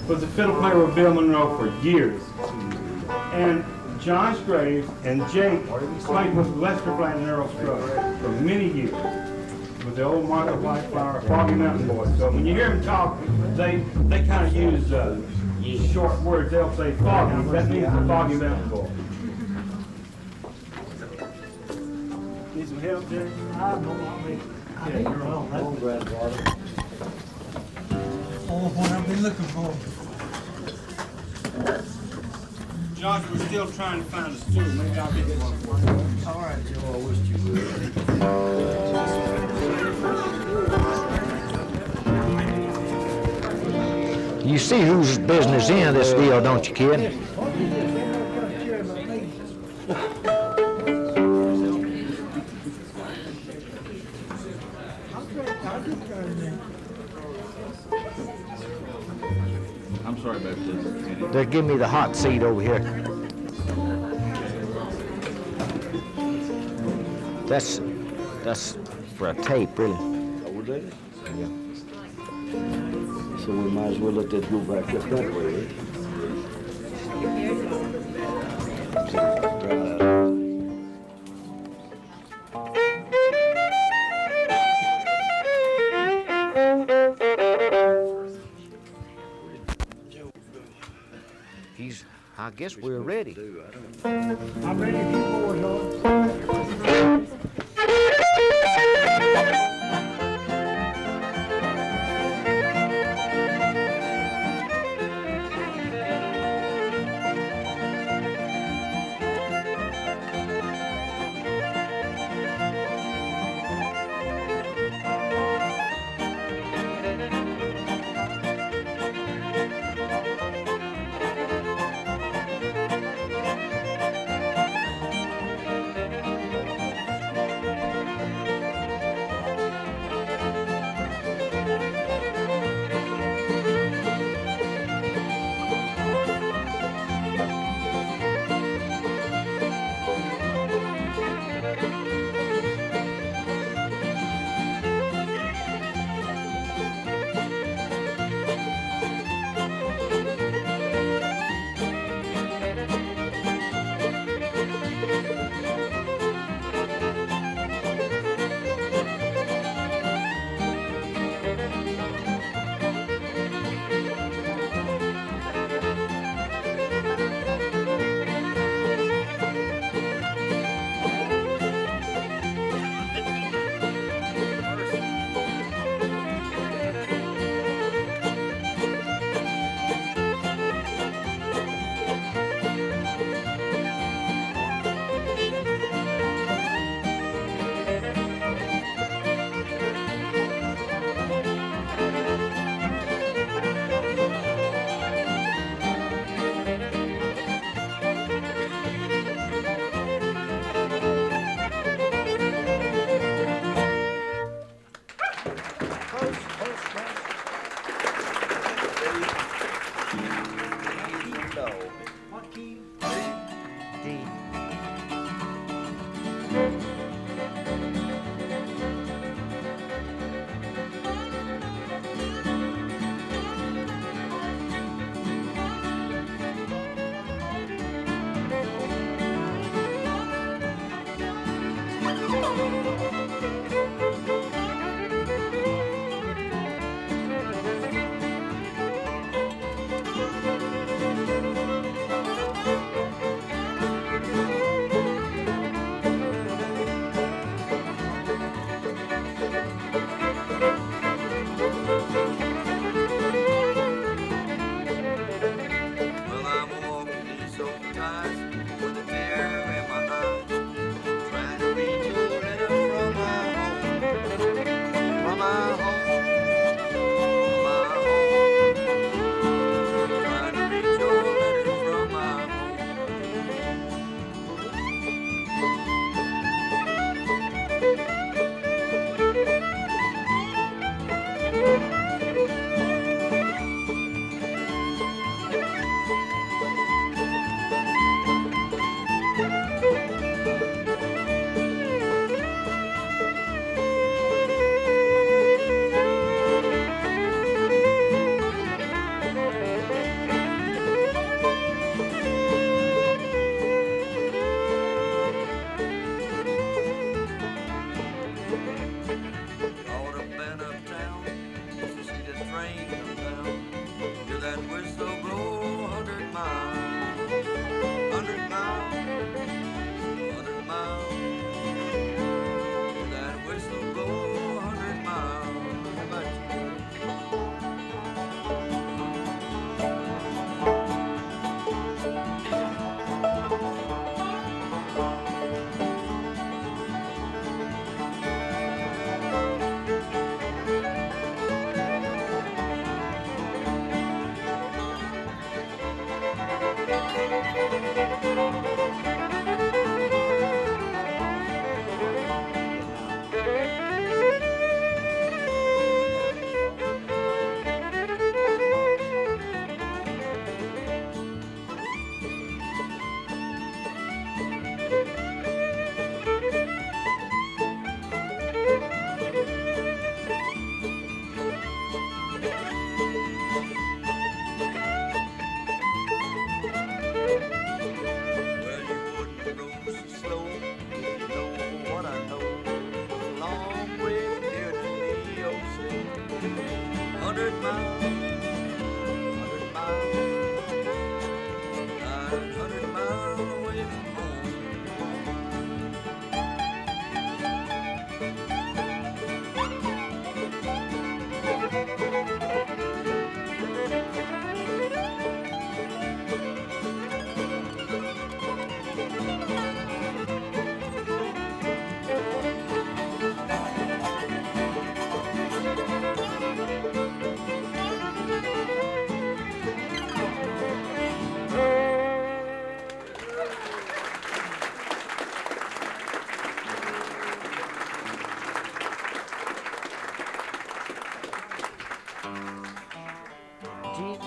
was a fiddle player with Bill Monroe for years. And John Graves and Jake played with Lester Flatt and Earl Scruggs for many years with the old Martha Whiteflower, Foggy Mountain Boys. So when you hear them talk, they kind of use short words. They'll say Foggy. That means the Foggy Mountain Boys. Need some help, Jake? Yeah, you're on, granddaughter. Oh, what I've been looking for. Josh, we're still trying to find a stool. Maybe I'll get one for you. All right, Joe, I wish you would. You see whose business in this deal, don't you, kid? I'm sorry about this. They give me the hot seat over here. That's for a tape, really. Oh, would they? Yeah. So we might as well let that go back up that way. I guess we're ready. I'm ready if you boys are. Jeep.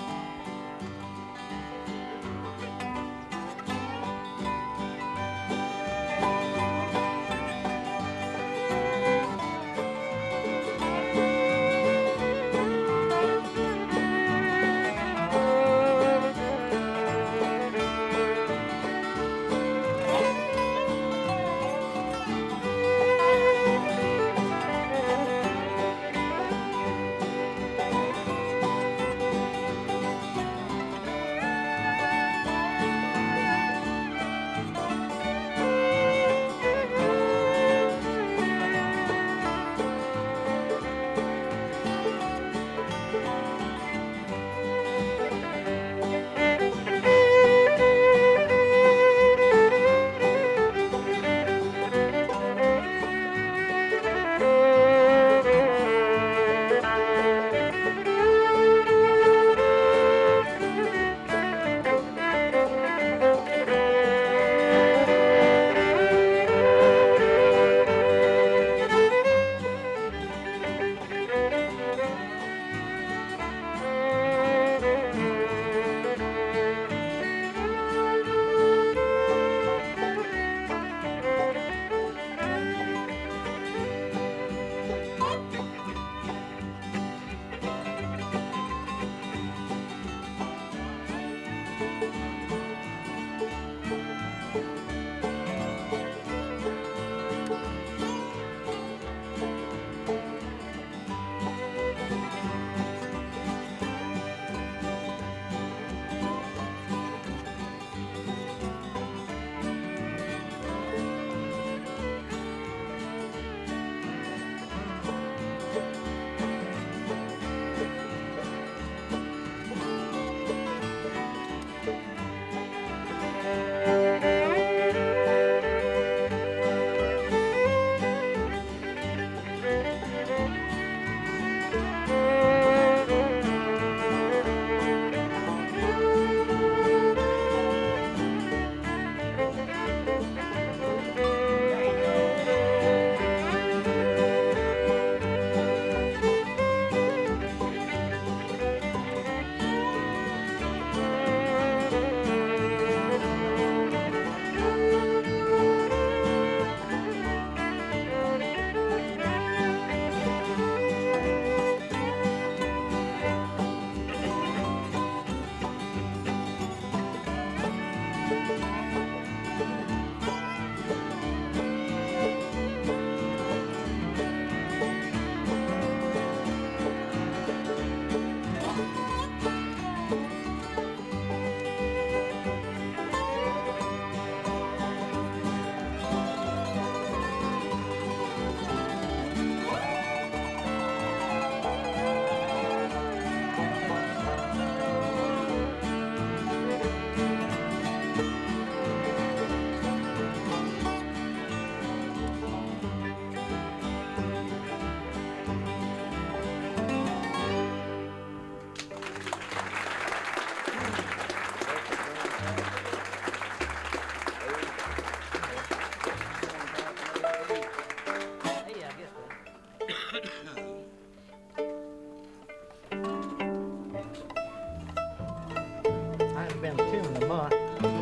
I haven't been to in a month.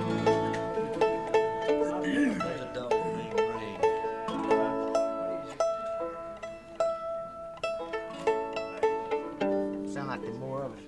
There's a dog named Rain. Sound like the more of us.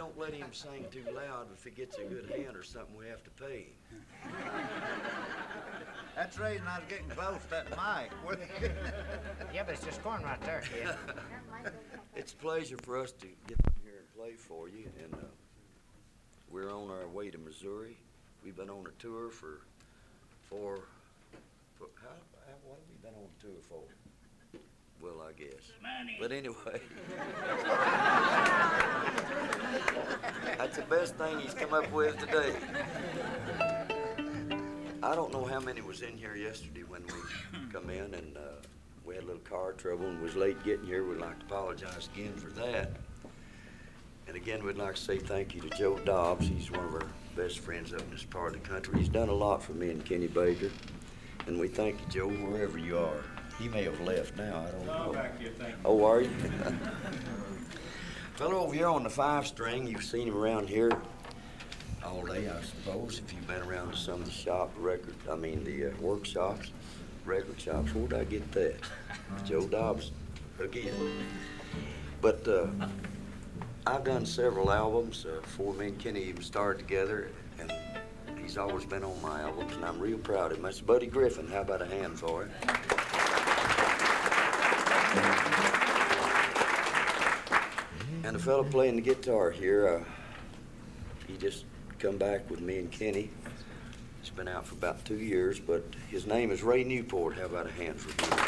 don't let him sing too loud. If he gets a good hand or something, we have to pay him. That's the reason I was getting close to that mic. Yeah, but it's just corn right there, kid. It's a pleasure for us to get up here and play for you, and we're on our way to Missouri. We've been on a tour for what have we been on a tour for? Well, I guess. Money. But anyway, that's the best thing he's come up with today. I don't know how many was in here yesterday when we come in, and we had a little car trouble and was late getting here. We'd like to apologize again for that. And again, we'd like to say thank you to Joe Dobbs. He's one of our best friends up in this part of the country. He's done a lot for me and Kenny Baker. And we thank you, Joe, wherever you are. He may have left now, I don't know. No, back here, thank you. Oh, are you? Fellow over here on the 5-string, you've seen him around here all day, I suppose, if you've been around to some of the workshops, record shops. Where'd I get that? Joe Dobbs again. But I've done several albums before me and Kenny even started together, and he's always been on my albums, and I'm real proud of him. That's Buddy Griffin. How about a hand for him? And the fellow playing the guitar here, he just come back with me and Kenny. It's been out for about 2 years, but his name is Ray Newport. How about a hand for him?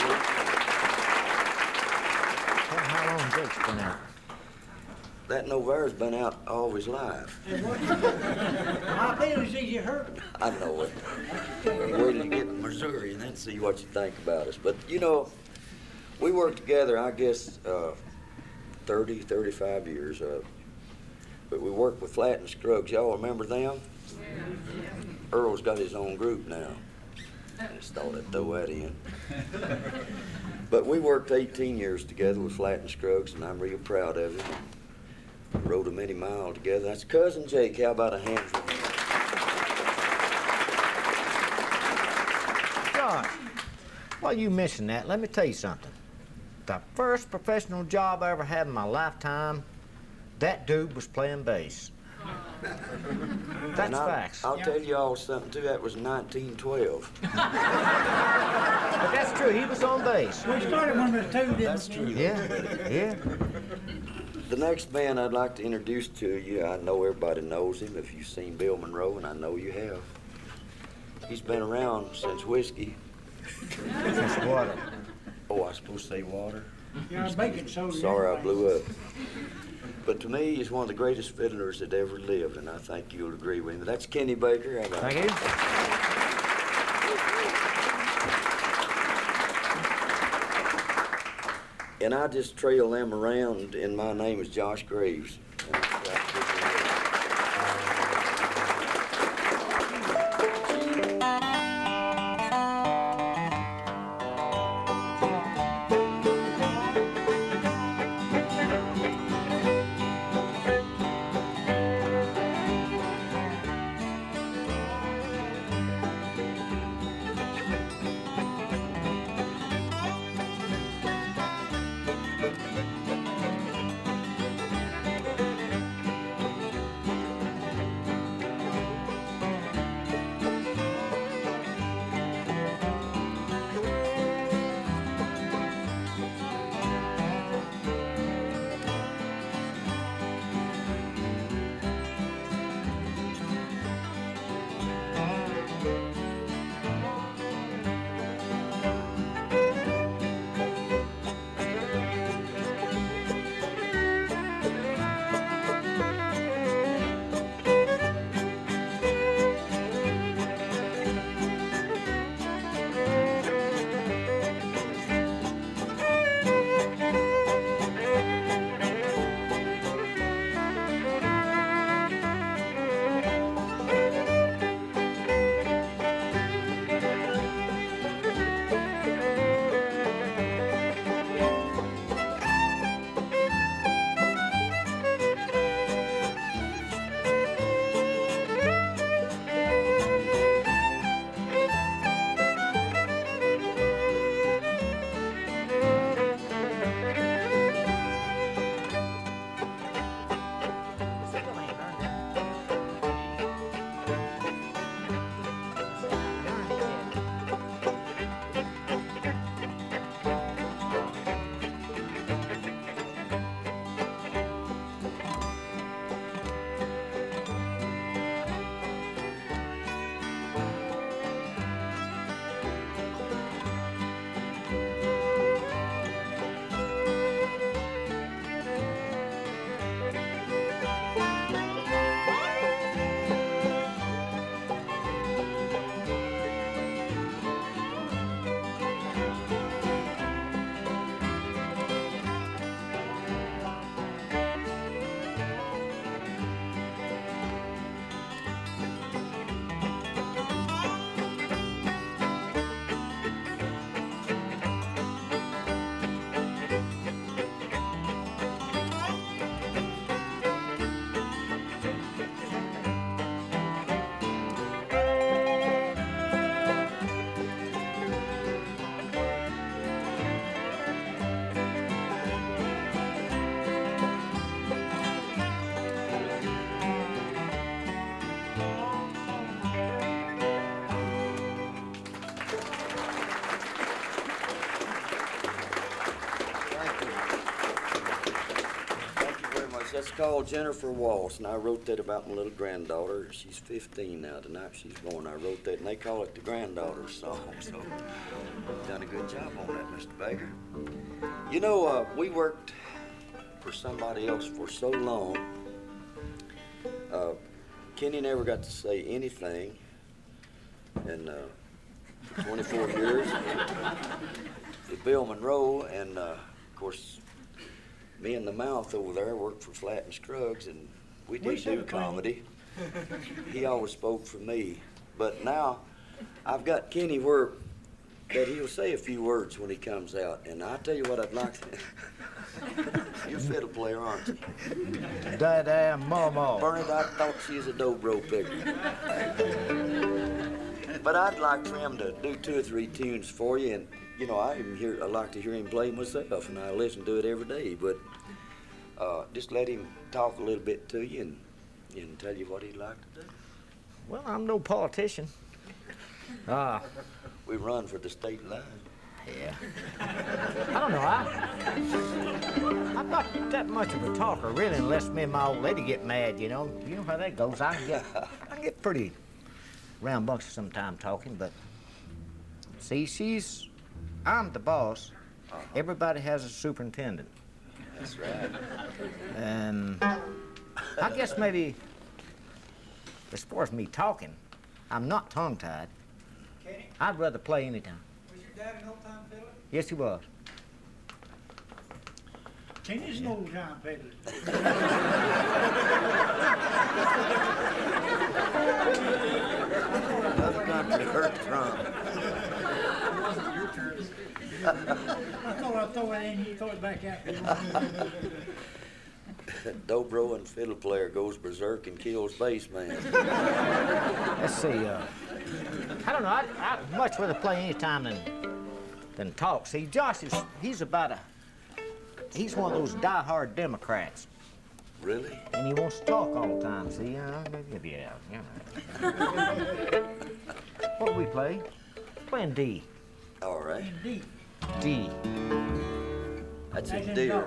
How long Jake's been out? That Novara's been out all his life. My feelings is you hurt. I know it. Wait till you get to Missouri and then see what you think about us. But, you know, we worked together, I guess, 30, 35 years. But we worked with Flatt and Scruggs. Y'all remember them? Earl's got his own group now. I just thought I'd throw that in. But we worked 18 years together with Flatt and Scruggs, and I'm real proud of him. We rode a many mile together. That's Cousin Jake. How about a hand for him? Josh, while you mention that, let me tell you something. The first professional job I ever had in my lifetime, that dude was playing bass. That's And facts. I'll tell you all something, too. That was 1912. But that's true. He was on bass. We started when we was two, didn't we? That's true. Yeah. The next man I'd like to introduce to you, I know everybody knows him if you've seen Bill Monroe, and I know you have. He's been around since whiskey. Since water. Oh, I was supposed to say water? Yeah, baking soda. Sorry, I blew up. But to me, he's one of the greatest fiddlers that ever lived, and I think you'll agree with me. That's Kenny Baker. How about Thank it? you. And I just trail them around, and my name is Josh Graves. that's called Jennifer Waltz, and I wrote that about my little granddaughter. She's 15 now. Tonight she's born. I wrote that, and they call it the granddaughter's song. So, done a good job on that, Mr. Baker. You know, we worked for somebody else for so long. Kenny never got to say anything, and for 24 years. Bill Monroe, and of course, me and the Mouth over there worked for Flatt and Scruggs, and we did do comedy. He always spoke for me, but now I've got Kenny where that he'll say a few words when he comes out, and I tell you what I'd like to. You're a fiddle player, aren't you? Da-da, mama. Bernard, I thought she was a dobro picker. But I'd like for him to do 2 or 3 tunes for you, and you know, I like to hear him play myself, and I listen to it every day. But just let him talk a little bit to you and tell you what he'd like to do. Well, I'm no politician. We run for the state line. Yeah. I don't know. I'm not that much of a talker, really, unless me and my old lady get mad, you know. You know how that goes. I get pretty rambunctious sometimes talking, but see, I'm the boss. Everybody has a superintendent. That's right. And I guess maybe, as far as me talking, I'm not tongue-tied. Kenny, I'd rather play anytime. was your dad an old-time fiddler? Yes, he was. Kenny's an old-time fiddler. Another country hurt drum. I thought I'd throw it in, you throw it back out. Dobro and fiddle player goes berserk and kills bass man. Let's see, I don't know, I'd much rather play any time than talk. See, Josh he's one of those die-hard Democrats. Really? And he wants to talk all the time, see? Yeah. What do we play? Playing D. All right. Indeed. D. That's As a in deer. dog.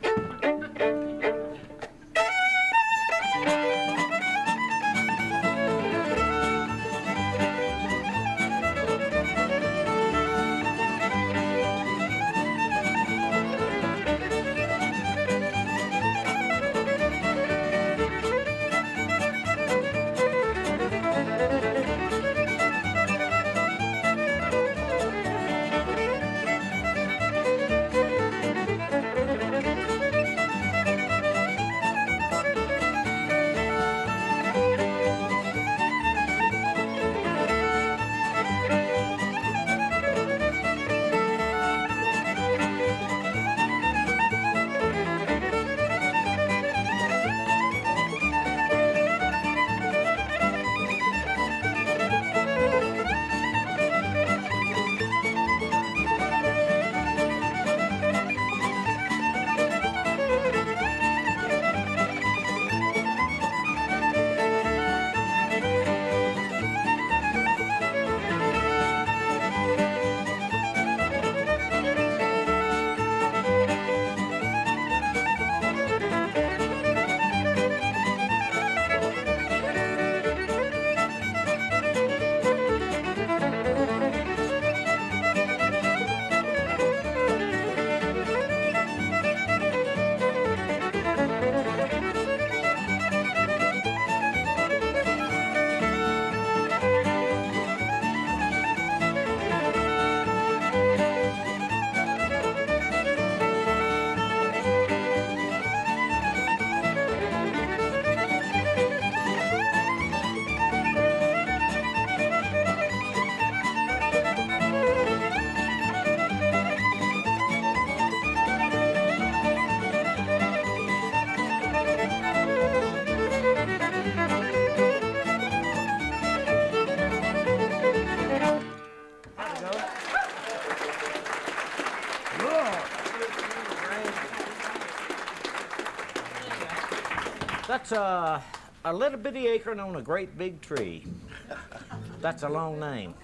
That's a little bitty acorn on a great big tree. That's a long name.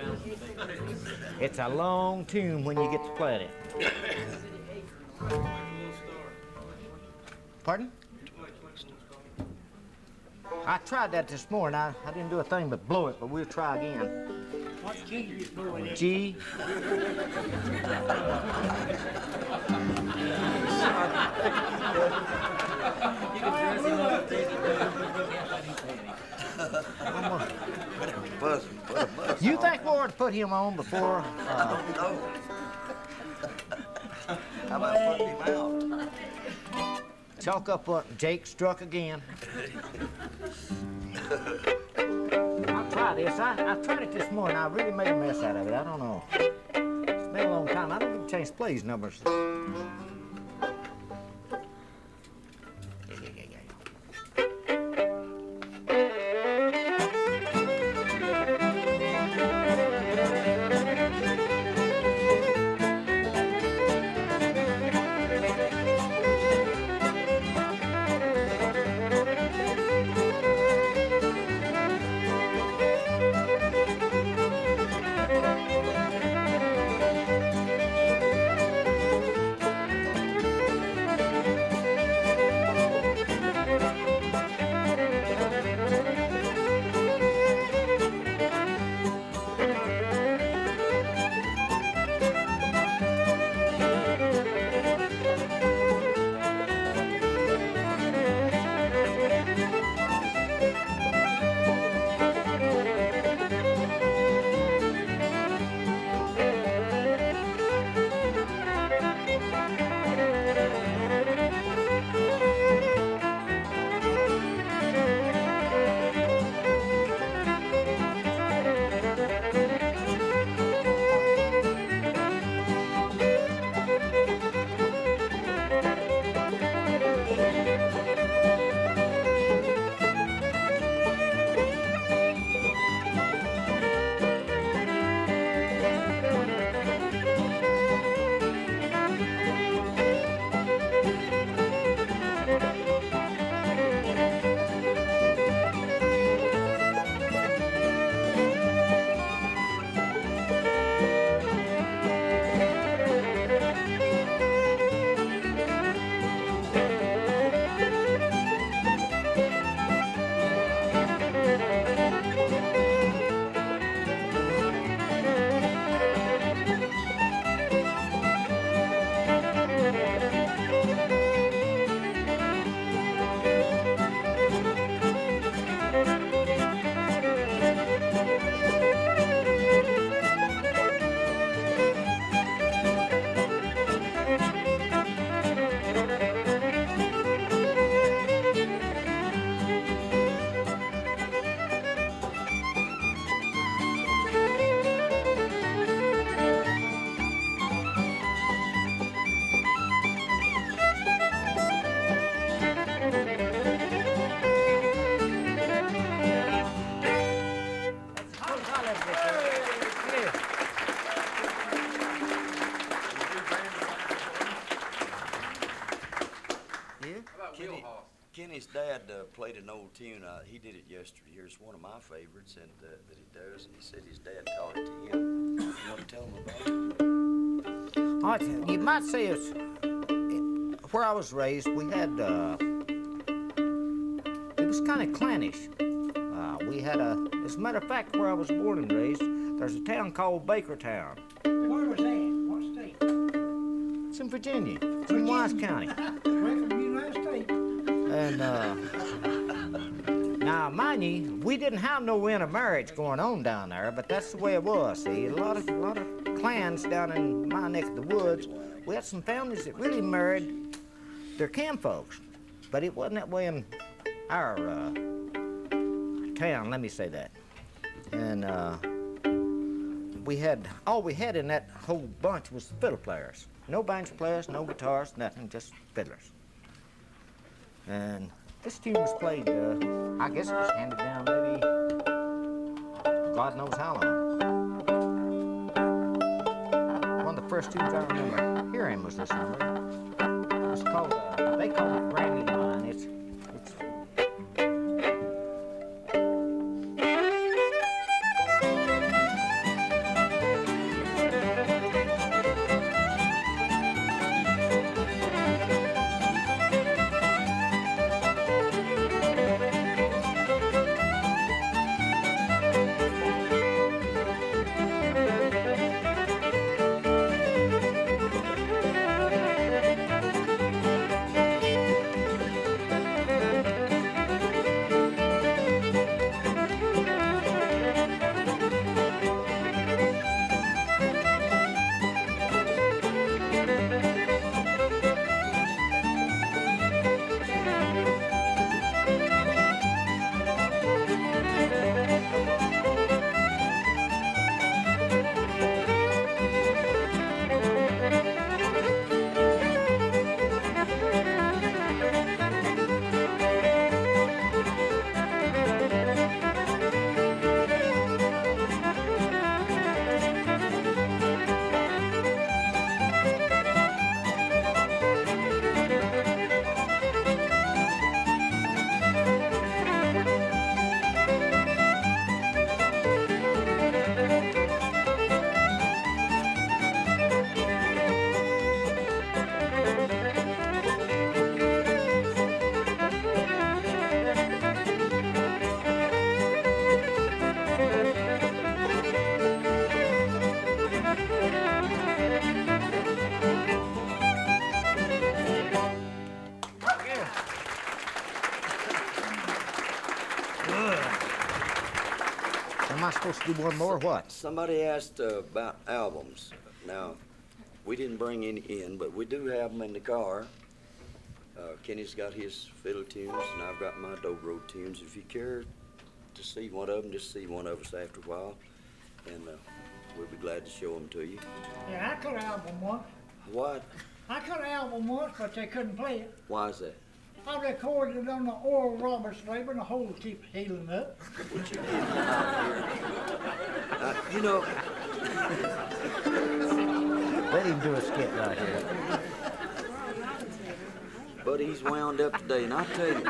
It's a long tune when you get to play it. Pardon? I tried that this morning. I didn't do a thing but blow it, but we'll try again. What key you blowing in? G. You think we ought to put him on before? No. How about putting him out? Chalk up what Jake struck again. I'll try this. I tried it this morning. I really made a mess out of it. I don't know. It's been a long time. I don't get a chance to play these numbers. Kenny's dad played an old tune. He did it yesterday. Here's one of my favorites, and that he does. And he said his dad taught it to him. You want to tell him about it? All right, you might say it's where I was raised. We had it was kind of clannish. We had as a matter of fact, where I was born and raised, there's a town called Bakertown. Where was that? What state? It's in Virginia. It's in Wise County. Straight from the United States. And now, mind you, we didn't have no intermarriage going on down there, but that's the way it was. See, a lot of clans down in my neck of the woods. We had some families that really married their kinfolks, but it wasn't that way in our town. Let me say that. And all we had in that whole bunch was fiddle players. No banjo players, no guitars, nothing, just fiddlers. And this tune was played, I guess it was handed down maybe God knows how long. One of the first tunes I remember hearing was this number. It's called, they call it Granny Line. It's am I supposed to do one more? What? Somebody asked about albums. Now, we didn't bring any in, but we do have them in the car. Kenny's got his fiddle tunes, and I've got my dobro tunes. If you care to see one of them, just see one of us after a while, and we'll be glad to show them to you. Yeah, I cut an album once. What? I cut an album once, but they couldn't play it. Why is that? I recorded it on the Oral Roberts label, and the hole keeps healing up. What you did out here. You know, Let him do a skit right here. but he's wound up today, and I tell you,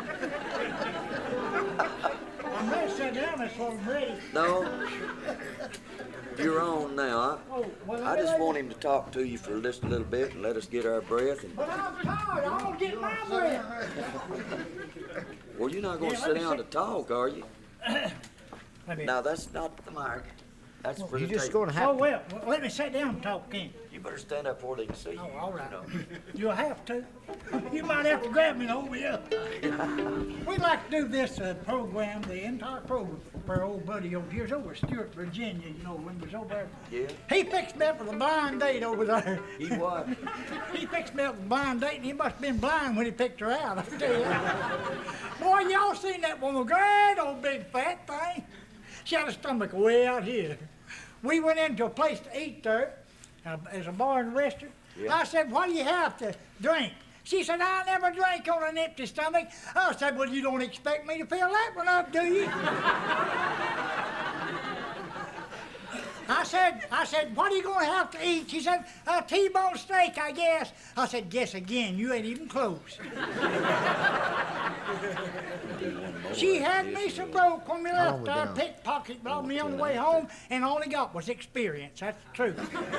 I'm ready to sit down, that's what I'm ready. no, you're on now. Oh, well, I just want him to talk to you for just a little bit and let us get our breath. And, But I'm tired, I don't get my breath. well, you're not going to Yeah, sit let me down sit- to talk, are you? Let me- Now, that's not the mic. That's for You're the just tape. going to have Oh, to. well, let me sit down and talk, Ken. You better stand up where they can see you. Oh, all right. You know. You'll have to. You might have to grab me and hold me up. We'd like to do this program, the entire program, for our old buddy over here's over Stuart, Virginia, you know, when he was over there. Yeah? He fixed me up with a blind date over there. He what? He fixed me up with a blind date, and he must have been blind when he picked her out, I tell you. Boy, y'all seen that woman, great old big fat thing. She had a stomach way out here. We went into a place to eat there, as a bar and restaurant. Yeah. I said, what do you have to drink? She said, I never drink on an empty stomach. I said, well, you don't expect me to fill that one up, do you? I said, what are you going to have to eat? She said, a T-bone steak, I guess. I said, guess again, you ain't even close. She had me so broke when we left. we Our down? pickpocket brought me on the way home, and all he got was experience. That's the truth.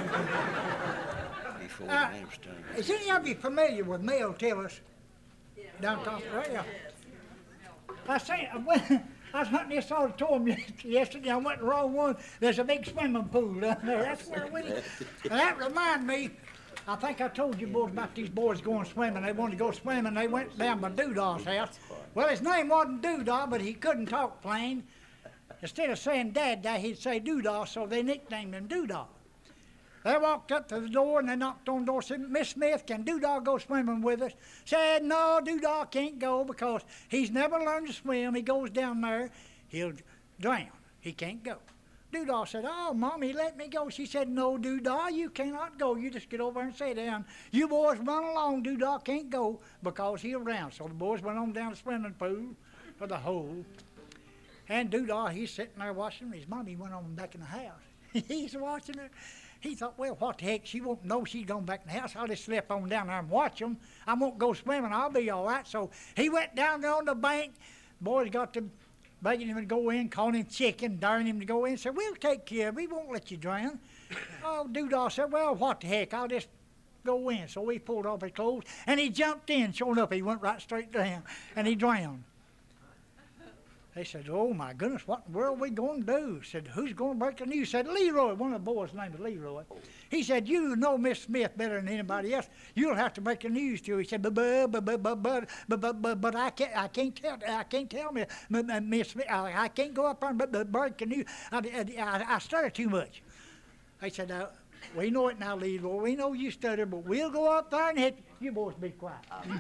Before the next time. Is any of you familiar with Mel Tillis? Down top right there. I was hunting this auditorium yesterday. I went the wrong one. There's a big swimming pool down there. That's where we. And that reminded me. I think I told you boys about these boys going swimming. They wanted to go swimming. They went down by Doodah's house. Well, his name wasn't Doodah, but he couldn't talk plain. Instead of saying Dad, he'd say Doodah, so they nicknamed him Doodah. They walked up to the door and they knocked on the door and said, Miss Smith, can Doodah go swimming with us? Said, no, Doodah can't go because he's never learned to swim. He goes down there, he'll drown. He can't go. Doodah said, oh, Mommy, let me go. She said, no, Doodah, you cannot go. You just get over and sit down. You boys run along. Doodah can't go because he'll drown. So the boys went on down the swimming pool or the hole. And Doodah, he's sitting there watching. His mommy went on back in the house. He's watching her. He thought, well, what the heck? She won't know she's gone back in the house. I'll just slip on down there and watch them. I won't go swimming. I'll be all right. So he went down there on the bank. Boys got to begging him to go in, calling him chicken, daring him to go in. Said, we'll take care of you. We won't let you drown. Oh, Doodah said, well, what the heck? I'll just go in. So he pulled off his clothes, and he jumped in. Sure enough, he went right straight down, and he drowned. They said, oh, my goodness, what in the world are we going to do? Said, who's going to break the news? Said, Leroy, one of the boys' name is Leroy. He said, you know Miss Smith better than anybody else. You'll have to break the news to her. He said, but I can't tell Miss Smith. I can't go up there and break the news. I stutter too much. I said, we know it now, Leroy. We know you stutter, but we'll go up there and hit you. You boys be quiet.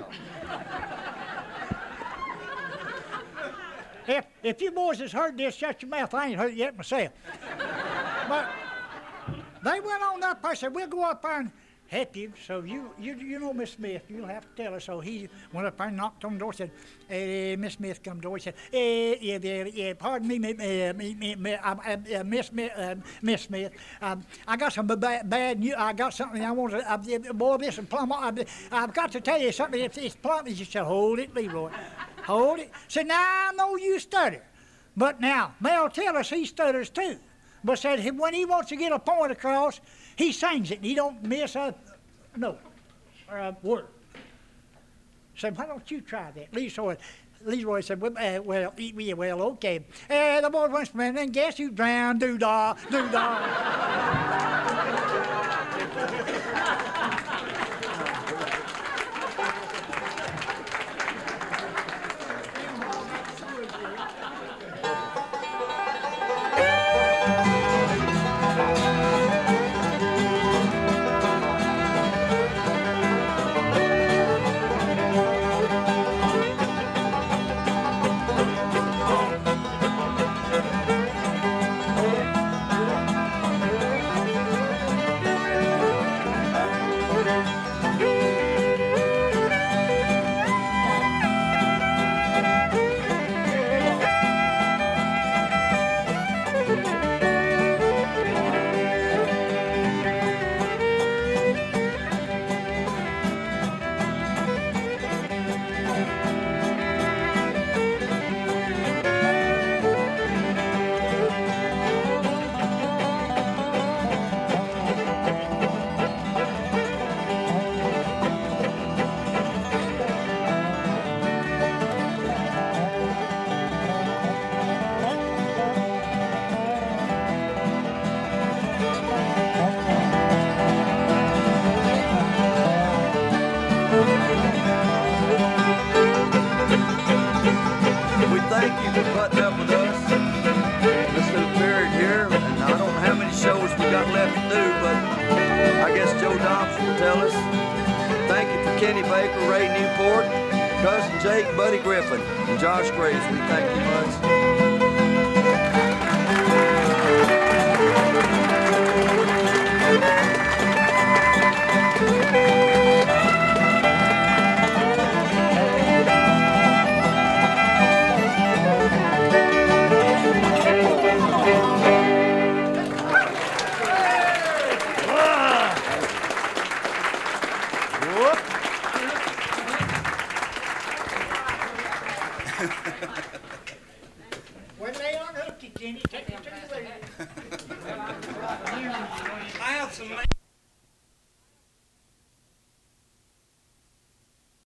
If you boys has heard this, shut your mouth. I ain't heard it yet myself. But they went on up there and said, we'll go up there and help you. So you know Miss Smith, you'll have to tell her. So he went up there and knocked on the door and said, Miss Smith come to the door. He said, yeah, pardon me, Miss Smith. I got some bad news. I got something I want to, boy, this is plumb. I've got to tell you something. It's plumb. She said, hold it, Leroy. Hold it. Said, now I know you stutter. But now, Mel Tillis, he stutters too. But said when he wants to get a point across, he sings it and he don't miss a note or a word. Said, why don't you try that? Leroy said, well, okay. The boy went swimming and guess who drowned? Doodah, Doodah. thank you for putting up with us. This little period here, and I don't know how many shows we got left to do, but I guess Joe Dobson will tell us. Thank you for Kenny Baker, Ray Newport, Cousin Jake, Buddy Griffin, and Josh Graves. We thank you much. When they unhook you, Kenny, take it to the radio. I have some.